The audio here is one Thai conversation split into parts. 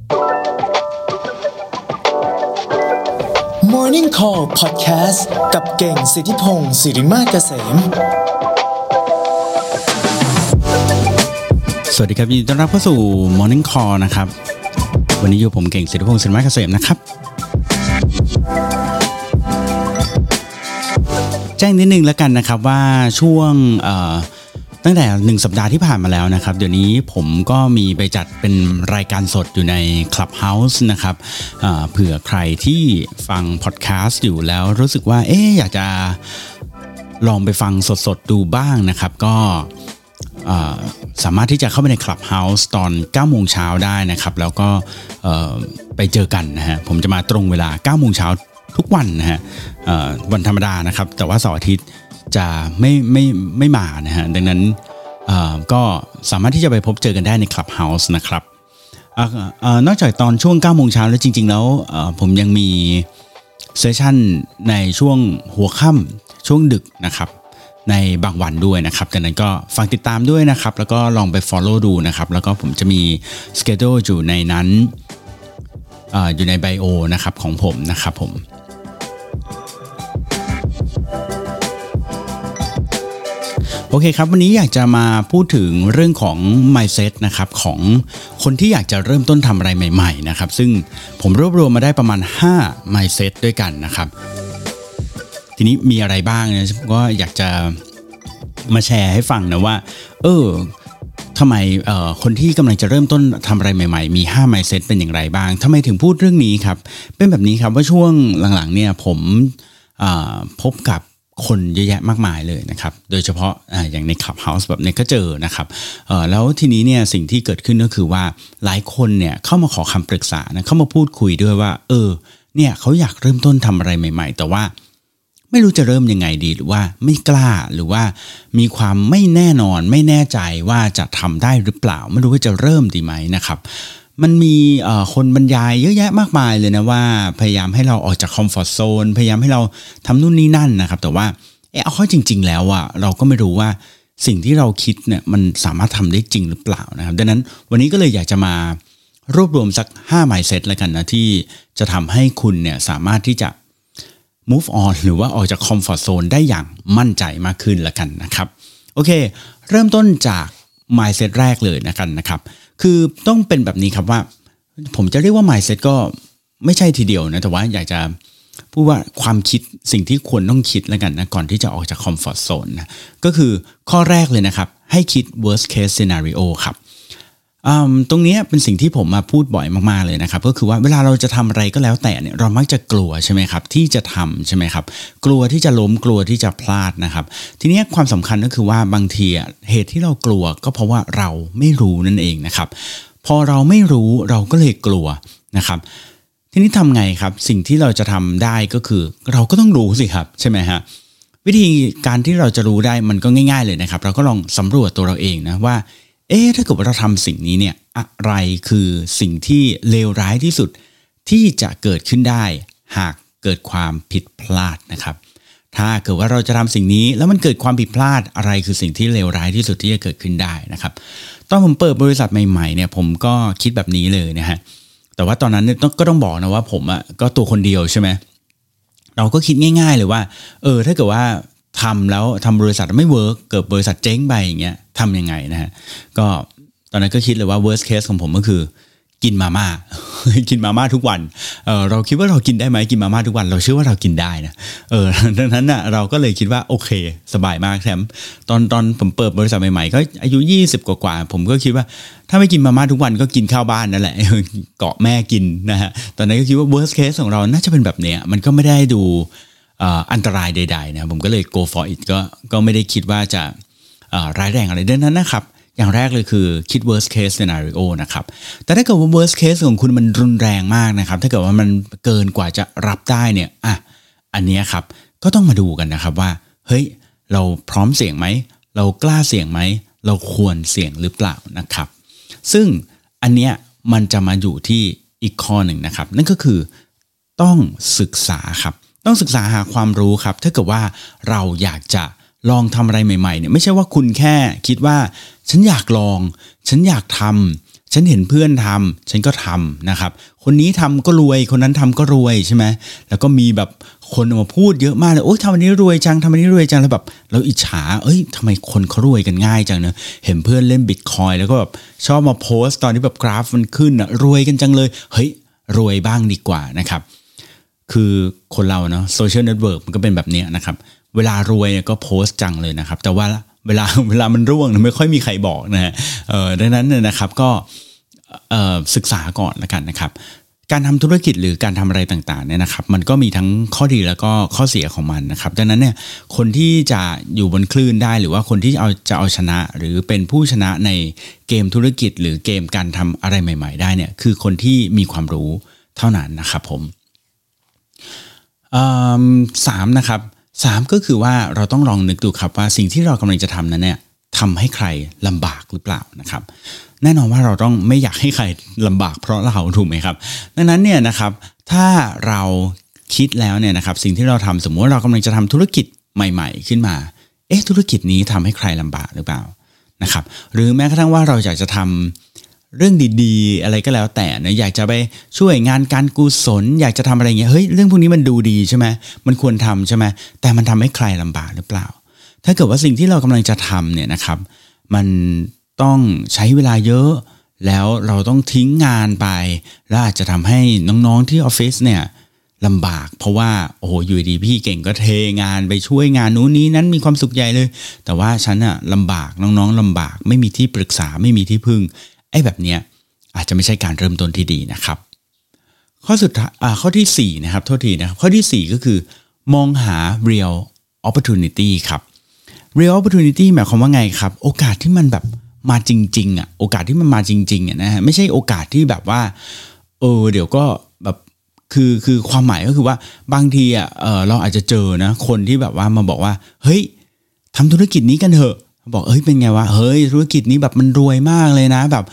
Morning Call Podcast กับเก่งสิทธิพงศ์สิริมาศเกษมสวัสดีครับยินดีต้อนรับเข้าสู่ Morning Call นะครับวันนี้อยู่ผมเก่งสิทธิพงศ์สิริมาศเกษมนะครับแจ้งนิดนึงแล้วกันนะครับว่าช่วงตั้งแต่1สัปดาห์ที่ผ่านมาแล้วนะครับเดี๋ยวนี้ผมก็มีไปจัดเป็นรายการสดอยู่ใน Clubhouse นะครับเผื่อใครที่ฟังพอดแคสต์อยู่แล้วรู้สึกว่าอยากจะลองไปฟังสดๆดูบ้างนะครับก็สามารถที่จะเข้าไปใน Clubhouse ตอน 9 โมงเช้าได้นะครับแล้วก็ไปเจอกันนะฮะผมจะมาตรงเวลา 9 โมงเช้าทุกวันนะฮะวันธรรมดานะครับแต่ว่าเสาร์อาทิตย์จะไม่มานะฮะดังนั้นก็สามารถที่จะไปพบเจอกันได้ใน Clubhouse นะครับนอกจากตอนช่วง 9 โมงเช้าแล้วจริงๆแล้วผมยังมีเซสชั่นในช่วงหัวค่ำช่วงดึกนะครับในบางวันด้วยนะครับดังนั้นก็ฟังติดตามด้วยนะครับแล้วก็ลองไป follow ดูนะครับแล้วก็ผมจะมี schedule อยู่ในนั้นอยู่ในไบโอนะครับของผมนะครับผมโอเคครับวันนี้อยากจะมาพูดถึงเรื่องของ mindset นะครับของคนที่อยากจะเริ่มต้นทำอะไรใหม่ๆนะครับซึ่งผมรวบรวมมาได้ประมาณ5 mindset ด้วยกันนะครับทีนี้มีอะไรบ้างเนี่ยก็อยากจะมาแชร์ให้ฟังนะว่าทำไมคนที่กำลังจะเริ่มต้นทำอะไรใหม่ๆมี5 mindset เป็นอย่างไรบ้างทำไมถึงพูดเรื่องนี้ครับเป็นแบบนี้ครับว่าช่วงหลังๆเนี่ยผมพบกับคนเยอะแยะมากมายเลยนะครับโดยเฉพาะอย่างใน Clubhouse แบบนี้ก็เจอนะครับแล้วทีนี้เนี่ยสิ่งที่เกิดขึ้นก็คือว่าหลายคนเนี่ยเข้ามาขอคำปรึกษานะเข้ามาพูดคุยด้วยว่าเนี่ยเขาอยากเริ่มต้นทำอะไรใหม่ๆแต่ว่าไม่รู้จะเริ่มยังไงดีหรือว่าไม่กล้าหรือว่ามีความไม่แน่นอนไม่แน่ใจว่าจะทำได้หรือเปล่าไม่รู้ว่าจะเริ่มดีไหมนะครับมันมีคนบรรยายเยอะแยะมากมายเลยนะว่าพยายามให้เราออกจากคอมฟอร์ตโซนพยายามให้เราทำนู่นนี่นั่นนะครับแต่ว่าเอาเข้าจริงๆแล้วเราก็ไม่รู้ว่าสิ่งที่เราคิดเนี่ยมันสามารถทำได้จริงหรือเปล่านะครับดังนั้นวันนี้ก็เลยอยากจะมารวบรวมสัก5 mindset แล้วกันนะที่จะทำให้คุณเนี่ยสามารถที่จะ move on หรือว่าออกจากคอมฟอร์ตโซนได้อย่างมั่นใจมากขึ้นแล้วกันนะครับโอเคเริ่มต้นจาก mindset แรกเลยนะครับคือต้องเป็นแบบนี้ครับว่าผมจะเรียกว่า mindset ก็ไม่ใช่ทีเดียวนะแต่ว่าอยากจะพูดว่าความคิดสิ่งที่ควรต้องคิดแล้วกันนะก่อนที่จะออกจากคอมฟอร์ตโซนนะก็คือข้อแรกเลยนะครับให้คิด worst case scenario ครับตรงนี้เป็นสิ่งที่ผมมาพูดบ่อยมากๆเลยนะครับก็คือว่าเวลาเราจะทำอะไรก็แล้วแต่เนี่ยเรามักจะกลัวใช่ไหมครับที่จะทำใช่ไหมครับกลัวที่จะล้มกลัวที่จะพลาดนะครับทีนี้ความสำคัญก็คือว่าบางทีเหตุที่เรากลัวก็เพราะว่าเราไม่รู้นั่นเองนะครับพอเราไม่รู้เราก็เลยกลัวนะครับทีนี้ทำไงครับสิ่งที่เราจะทำได้ก็คือเราก็ต้องรู้สิครับใช่ไหมฮะวิธีการที่เราจะรู้ได้มันก็ง่ายๆเลยนะครับเราก็ลองสำรวจตัวเราเองนะว่าถ้าเกิดว่าเราทำสิ่งนี้เนี่ยอะไรคือสิ่งที่เลวร้ายที่สุดที่จะเกิดขึ้นได้หากเกิดความผิดพลาดนะครับถ้าเกิดว่าเราจะทำสิ่งนี้แล้วมันเกิดความผิดพลาดอะไรคือสิ่งที่เลวร้ายที่สุดที่จะเกิดขึ้นได้นะครับตอนผมเปิดบริษัทใหม่ๆเนี่ยผมก็คิดแบบนี้เลยนะฮะแต่ว่าตอนนั้นก็ต้องบอกนะว่าผมก็ตัวคนเดียวใช่ไหมเราก็คิดง่ายๆเลยว่าถ้าเกิดว่าทำแล้วทำบริษัทไม่เวิร์กเกิดบริษัทเจ๊งไปอย่างเงี้ยทำยังไงนะฮะก็ตอนนั้นก็คิดเลยว่า worst case ของผมก็คือกินมาม่า กินมาม่าทุกวันเราคิดว่าเรากินได้ไหมกินมาม่าทุกวันเราเชื่อว่าเรากินได้นะดังนั้นเราก็เลยคิดว่าโอเคสบายมากแถมตอนผมเปิดบริษัทใหม่ๆก็อายุ20กว่าผมก็คิดว่าถ้าไม่กินมาม่าทุกวันก็กินข้าวบ้านนั่นแหละ เกาะแม่กินนะฮะตอนนั้นก็คิดว่า worst case ของเราน่าจะเป็นแบบเนี้ยมันก็ไม่ได้ดูอันตรายใดๆนะผมก็เลย go for it ก็ไม่ได้คิดว่าจะร้ายแรงอะไรดังนั้นนะครับอย่างแรกเลยคือคิด worst case scenario นะครับแต่ถ้าเกิดว่า worst case ของคุณมันรุนแรงมากนะครับถ้าเกิดว่ามันเกินกว่าจะรับได้เนี่ยอันนี้ครับก็ต้องมาดูกันนะครับว่าเฮ้ยเราพร้อมเสี่ยงไหมเรากล้าเสี่ยงไหมเราควรเสี่ยงหรือเปล่านะครับซึ่งอันเนี้ยมันจะมาอยู่ที่อีกข้อหนึ่งนะครับนั่นก็คือต้องศึกษาครับต้องศึกษาหาความรู้ครับถ้าเกิดว่าเราอยากจะลองทำอะไรใหม่ๆเนี่ยไม่ใช่ว่าคุณแค่คิดว่าฉันอยากลองฉันอยากทำฉันเห็นเพื่อนทำฉันก็ทำนะครับคนนี้ทำก็รวยคนนั้นทำก็รวยใช่ไหมแล้วก็มีแบบคนมาพูดเยอะมากเลยโอ๊ยทำอันนี้รวยจังทำอันนี้รวยจังแล้วแบบเราอิจฉาทำไมคนเขารวยกันง่ายจังเนอะเห็นเพื่อนเล่นบิตคอยแล้วก็แบบชอบมาโพสต์ตอนที่แบบกราฟมันขึ้นอะรวยกันจังเลยเฮ้ยรวยบ้างดีกว่านะครับคือคนเราเนาะโซเชียลเน็ตเวิร์กมันก็เป็นแบบนี้นะครับเวลารวยเนี่ยก็โพสต์จังเลยนะครับแต่ว่าเวลามันร่วงไม่ค่อยมีใครบอกนะฮะดังนั้นเนี่ยนะครับก็ศึกษาก่อนละกันนะครับการทำธุรกิจหรือการทำอะไรต่างๆเนี่ยนะครับมันก็มีทั้งข้อดีแล้วก็ข้อเสียของมันนะครับดังนั้นเนี่ยคนที่จะอยู่บนคลื่นได้หรือว่าคนที่จะเอาชนะหรือเป็นผู้ชนะในเกมธุรกิจหรือเกมการทำอะไรใหม่ๆได้เนี่ยคือคนที่มีความรู้เท่านั้นนะครับผม3นะครับ3ก็คือว่าเราต้องลองนึกดูครับว่าสิ่งที่เรากำลังจะทำนั้นเนี่ยทำให้ใครลำบากหรือเปล่านะครับแน่นอนว่าเราต้องไม่อยากให้ใครลำบากเพราะเราถูกไหมครับดังนั้นเนี่ยนะครับถ้าเราคิดแล้วเนี่ยนะครับสิ่งที่เราทำสมมติว่าเรากำลังจะทำธุรกิจใหม่ๆขึ้นมาธุรกิจนี้ทำให้ใครลำบากหรือเปล่านะครับหรือแม้กระทั่งว่าเราอยากจะทำเรื่องดีๆอะไรก็แล้วแต่นะอยากจะไปช่วยงานการกุศลอยากจะทำอะไรเงี้ยเฮ้ยเรื่องพวกนี้มันดูดีใช่ไหมมันควรทำใช่ไหมแต่มันทำให้ใครลำบากหรือเปล่าถ้าเกิดว่าสิ่งที่เรากำลังจะทำเนี่ยนะครับมันต้องใช้เวลาเยอะแล้วเราต้องทิ้งงานไปแล้วอาจจะทำให้น้องๆที่ออฟฟิศเนี่ยลำบากเพราะว่าโอ้โหอยู่ดีพี่เก่งก็เทงานไปช่วยงานนู้นนี้นั้นมีความสุขใหญ่เลยแต่ว่าฉันอะลำบากน้องๆลำบากไม่มีที่ปรึกษาไม่มีที่พึ่งแบบเนี้ยอาจจะไม่ใช่การเริ่มต้นที่ดีนะครับข้อที่4นะครับโทษทีนะครับข้อที่4ก็คือมองหา real opportunity ครับ real opportunity หมายความว่าไงครับโอกาสที่มันแบบมาจริงๆอ่ะโอกาสที่มันมาจริงๆอ่ะนะฮะไม่ใช่โอกาสที่แบบว่าเดี๋ยวก็แบบคือความหมายก็คือว่าบางทีอ่ะเราอาจจะเจอนะคนที่แบบว่ามาบอกว่าเฮ้ยทำธุรกิจนี้กันเถอะบอกเป็นไงวะเฮ้ยธุรกิจนี้แบบมันรวยมากเลยนะแบบ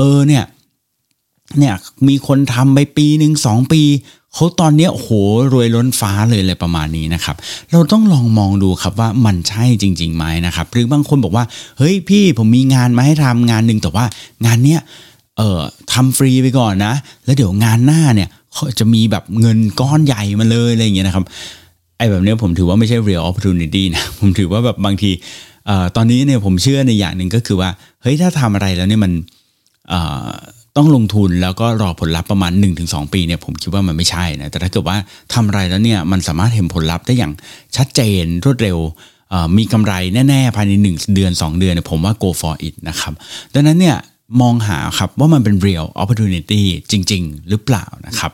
เนี่ยมีคนทำไปปีนึง2 ปีเขาตอนนี้โอ้โหรวยล้นฟ้าเลยอะไรประมาณนี้นะครับเราต้องลองมองดูครับว่ามันใช่จริงๆไหมนะครับหรือบางคนบอกว่าเฮ้ยพี่ผมมีงานมาให้ทำงานนึงแต่ว่างานเนี้ยทำฟรีไปก่อนนะแล้วเดี๋ยวงานหน้าเนี่ยเขาจะมีแบบเงินก้อนใหญ่มาเลยอะไรอย่างเงี้ยนะครับแบบนี้ผมถือว่าไม่ใช่ real opportunity นะผมถือว่าแบบบางทีตอนนี้เนี่ยผมเชื่อในอย่างหนึ่งก็คือว่าเฮ้ยถ้าทำอะไรแล้วเนี่ยมันต้องลงทุนแล้วก็รอผลลัพธ์ประมาณ 1-2 ปีเนี่ยผมคิดว่ามันไม่ใช่นะแต่ถ้าเกิดว่าทำอะไรแล้วเนี่ยมันสามารถเห็นผลลัพธ์ได้อย่างชัดเจนรวดเร็วมีกำไรแน่ๆภายใน1 เดือน 2 เดือนเนี่ยผมว่า go for it นะครับดังนั้นเนี่ยมองหาครับว่ามันเป็น real opportunity จริงๆหรือเปล่านะครับ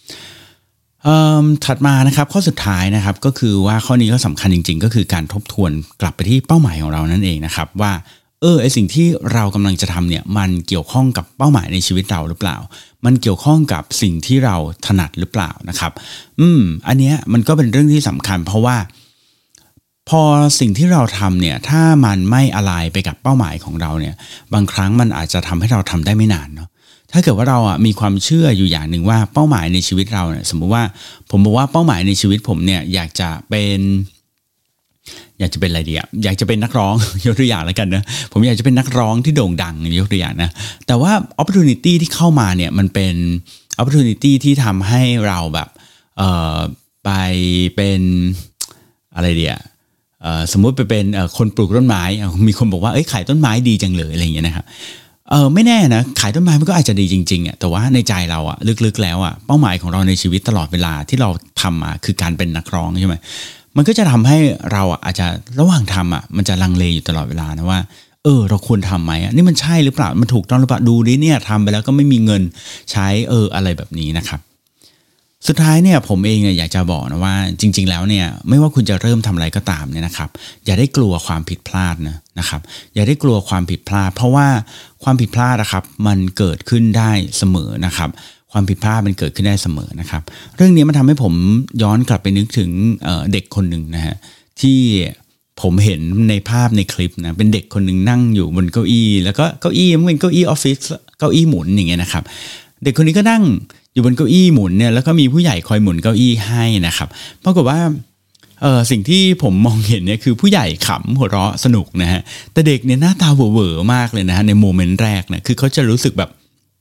ถัดมานะครับข้อสุดท้ายนะครับก็คือว่าข้อนี้ก็สำคัญจริงๆก็คือการทบทวนกลับไปที่เป้าหมายของเรานั่นเองนะครับว่าไอสิ่งที่เรากำลังจะทำเนี่ยมันเกี่ยวข้องกับเป้าหมายในชีวิตเราหรือเปล่ามันเกี่ยวข้องกับสิ่งที่เราถนัดหรือเปล่านะครับอันเนี้ยมันก็เป็นเรื่องที่สำคัญเพราะว่าพอสิ่งที่เราทำเนี่ยถ้ามันไม่อะไลน์ไปกับเป้าหมายของเราเนี่ยบางครั้งมันอาจจะทำให้เราทำได้ไม่นานเนาะถ้าเกิดว่าเรามีความเชื่ออยู่อย่างหนึ่งว่าเป้าหมายในชีวิตเราเนี่ยสมมุติว่าผมบอกว่าเป้าหมายในชีวิตผมเนี่ยอยากจะเป็นอะไรดีอ่ะอยากจะเป็นนักร้อง ยกตัวอย่างแล้วกันนะผมอยากจะเป็นนักร้องที่โด่งดังยกตัวอย่างนะแต่ว่า opportunity ที่เข้ามาเนี่ยมันเป็น opportunity ที่ทำให้เราแบบไปเป็นอะไรดีอ่ะสมมุติไปเป็นคนปลูกต้นไม้มีคนบอกว่าขายต้นไม้ดีจังเลยอะไรอย่างเงี้ยนะครับไม่แน่นะขายต้นไม้มันก็อาจจะดีจริงๆอ่ะแต่ว่าในใจเราอ่ะลึกๆแล้วอ่ะเป้าหมายของเราในชีวิตตลอดเวลาที่เราทำมาคือการเป็นนักร้องใช่ไหมมันก็จะทำให้เราอาจจะระหว่างทำมันจะลังเลอยู่ตลอดเวลานะว่าเราควรทำไหมนี่มันใช่หรือเปล่ามันถูกต้องหรือเปล่าดูดิเนี่ยทำไปแล้วก็ไม่มีเงินใช้อะไรแบบนี้นะครับสุดท้ายเนี่ยผมเองอยากจะบอกนะว่าจริงๆแล้วเนี่ยไม่ว่าคุณจะเริ่มทำอะไรก็ตามเนี่ยนะครับอย่าได้กลัวความผิดพลาดนะครับอย่าได้กลัวความผิดพลาดเพราะว่าความผิดพลาดนะครับมันเกิดขึ้นได้เสมอนะครับความผิดพลาดมันเกิดขึ้นได้เสมอนะครับเรื่องนี้มันทำให้ผมย้อนกลับไปนึกถึงเด็กคนหนึ่งนะฮะที่ผมเห็นในภาพในคลิปนะเป็นเด็กคนหนึ่งนั่งอยู่บนเก้าอี้แล้วก็เก้าอี้มันเป็นเก้าอี้ออฟฟิศเก้าอี้หมุนอย่างเงี้ยนะครับเด็กคนนี้ก็นั่งอยู่บนเก้าอี้หมุนเนี่ยแล้วก็มีผู้ใหญ่คอยหมุนเก้าอี้ให้นะครับปรากฏว่าสิ่งที่ผมมองเห็นเนี่ยคือผู้ใหญ่ขำหัวเราะสนุกนะฮะแต่เด็กเนี่ยหน้าตาเหวอๆมากเลยนะฮะในโมเมนต์แรกนะคือเขาจะรู้สึกแบบ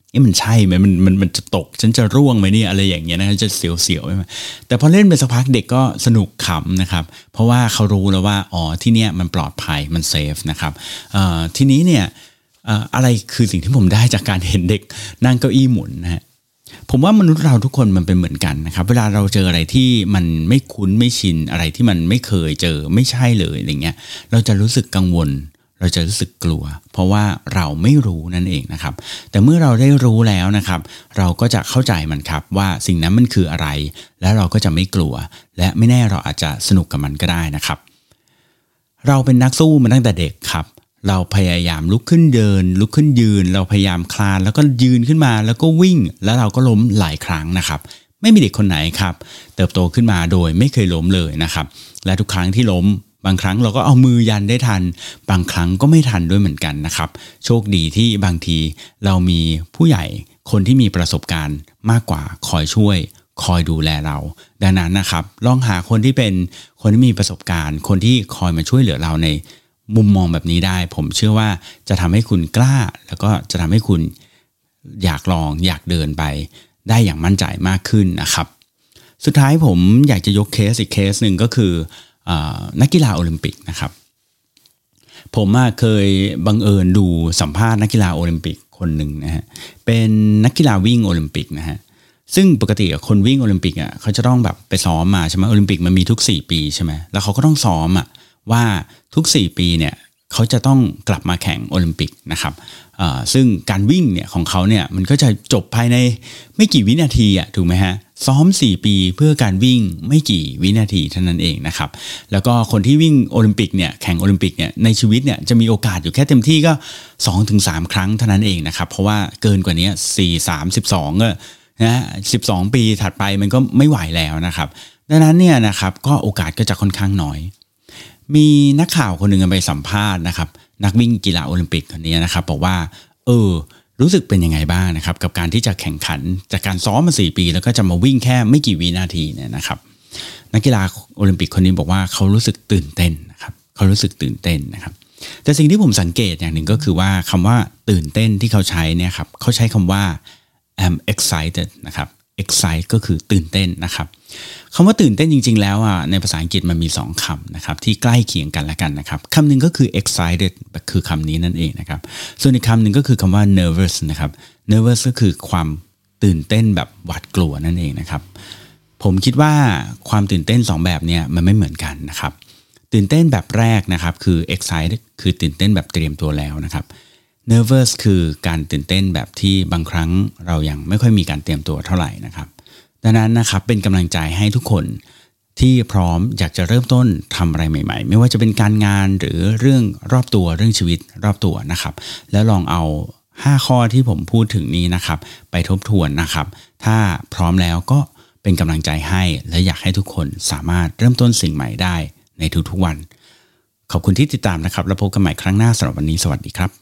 มันใช่ไหมมันจะตกฉันจะร่วงไหมเนี่ยอะไรอย่างเงี้ยนะจะเสียวๆไหมแต่พอเล่นไปสักพักเด็กก็สนุกขำนะครับเพราะว่าเขารู้แล้วว่าอ๋อที่เนี่ยมันปลอดภัยมันเซฟนะครับทีนี้เนี่ยอะไรคือสิ่งที่ผมได้จากการเห็นเด็กนั่งเก้าอี้หมุนนะฮะผมว่ามนุษย์เราทุกคนมันเป็นเหมือนกันนะครับเวลาเราเจออะไรที่มันไม่คุ้นไม่ชินอะไรที่มันไม่เคยเจอไม่ใช่เลยอะไรเงี้ยเราจะรู้สึกกังวลเราจะรู้สึกกลัวเพราะว่าเราไม่รู้นั่นเองนะครับแต่เมื่อเราได้รู้แล้วนะครับเราก็จะเข้าใจมันครับว่าสิ่งนั้นมันคืออะไรแล้วเราก็จะไม่กลัวและไม่แน่เราอาจจะสนุกกับมันก็ได้นะครับเราเป็นนักสู้มาตั้งแต่เด็กครับเราพยายามลุกขึ้นเดินลุกขึ้นยืนเราพยายามคลานแล้วก็ยืนขึ้นมาแล้วก็วิ่งแล้วเราก็ล้มหลายครั้งนะครับไม่มีเด็กคนไหนครับเติบโตขึ้นมาโดยไม่เคยล้มเลยนะครับและทุกครั้งที่ล้มบางครั้งเราก็เอามือยันได้ทันบางครั้งก็ไม่ทันด้วยเหมือนกันนะครับโชคดีที่บางทีเรามีผู้ใหญ่คนที่มีประสบการณ์มากกว่าคอยช่วยคอยดูแลเราดังนั้นนะครับลองหาคนที่เป็นคนที่มีประสบการณ์คนที่คอยมาช่วยเหลือเราในมุมมองแบบนี้ได้ผมเชื่อว่าจะทำให้คุณกล้าแล้วก็จะทำให้คุณอยากลองอยากเดินไปได้อย่างมั่นใจมากขึ้นนะครับสุดท้ายผมอยากจะยกเคสอีกเคสหนึ่งก็คือนักกีฬาโอลิมปิกนะครับผมเคยบังเอิญดูสัมภาษณ์นักกีฬาโอลิมปิกคนหนึ่งนะฮะเป็นนักกีฬาวิ่งโอลิมปิกนะฮะซึ่งปกติคนวิ่งโอลิมปิกเขาจะต้องแบบไปซ้อมมาใช่ไหมโอลิมปิกมันมีทุก4ปีใช่ไหมแล้วเขาก็ต้องซ้อมว่าทุก4ปีเนี่ยเขาจะต้องกลับมาแข่งโอลิมปิกนะครับซึ่งการวิ่งเนี่ยของเขาเนี่ยมันก็จะจบภายในไม่กี่วินาทีถูกไหมฮะซ้อม4ปีเพื่อการวิ่งไม่กี่วินาทีเท่านั้นเองนะครับแล้วก็คนที่วิ่งโอลิมปิกเนี่ยแข่งโอลิมปิกเนี่ยในชีวิตเนี่ยจะมีโอกาสอยู่แค่เต็มที่ก็ 2-3 ครั้งเท่านั้นเองนะครับเพราะว่าเกินกว่านี้4-3-12ก็นะ12 ปีถัดไปมันก็ไม่ไหวแล้วนะครับดังนั้นเนี่ยนะครับก็โอกาสก็จะค่อนข้างน้อยมีนักข่าวคนหนึ่งไปสัมภาษณ์นะครับนักวิ่งกีฬาโอลิมปิกคนนี้นะครับบอกว่ารู้สึกเป็นยังไงบ้างนะครับกับการที่จะแข่งขันจากการซ้อมมา4 ปีแล้วก็จะมาวิ่งแค่ไม่กี่วินาทีเนี่ยนะครับนักกีฬาโอลิมปิกคนนี้บอกว่าเขารู้สึกตื่นเต้นนะครับเขารู้สึกตื่นเต้นนะครับแต่สิ่งที่ผมสังเกตอย่างหนึ่งก็คือว่าคำว่าตื่นเต้นที่เขาใช้เนี่ยครับเขาใช้คำว่า I'm excited นะครับ excite ก็คือตื่นเต้นนะครับคำว่าตื่นเต้นจริงๆแล้วในภาษาอังกฤษมันมี2คำนะครับที่ใกล้เคียงกันละกันนะครับคำหนึ่งก็คือ excited คือคำนี้นั่นเองนะครับส่วนอีกคำหนึ่งก็คือคำว่า nervous นะครับ nervous ก็คือความตื่นเต้นแบบหวาดกลัวนั่นเองนะครับผมคิดว่าความตื่นเต้น2แบบเนี่ยมันไม่เหมือนกันนะครับตื่นเต้นแบบแรกนะครับคือ excited คือตื่นเต้นแบบเตรียมตัวแล้วนะครับnervous คือการตื่นเต้นแบบที่บางครั้งเรายังไม่ค่อยมีการเตรียมตัวเท่าไหร่นะครับดังนั้นนะครับเป็นกำลังใจให้ทุกคนที่พร้อมอยากจะเริ่มต้นทำอะไรใหม่ๆไม่ว่าจะเป็นการงานหรือเรื่องรอบตัวเรื่องชีวิตรอบตัวนะครับแล้วลองเอา5ข้อที่ผมพูดถึงนี้นะครับไปทบทวนนะครับถ้าพร้อมแล้วก็เป็นกำลังใจให้และอยากให้ทุกคนสามารถเริ่มต้นสิ่งใหม่ได้ในทุกๆวันขอบคุณที่ติดตามนะครับแล้วพบกันใหม่ครั้งหน้าสำหรับวันนี้สวัสดีครับ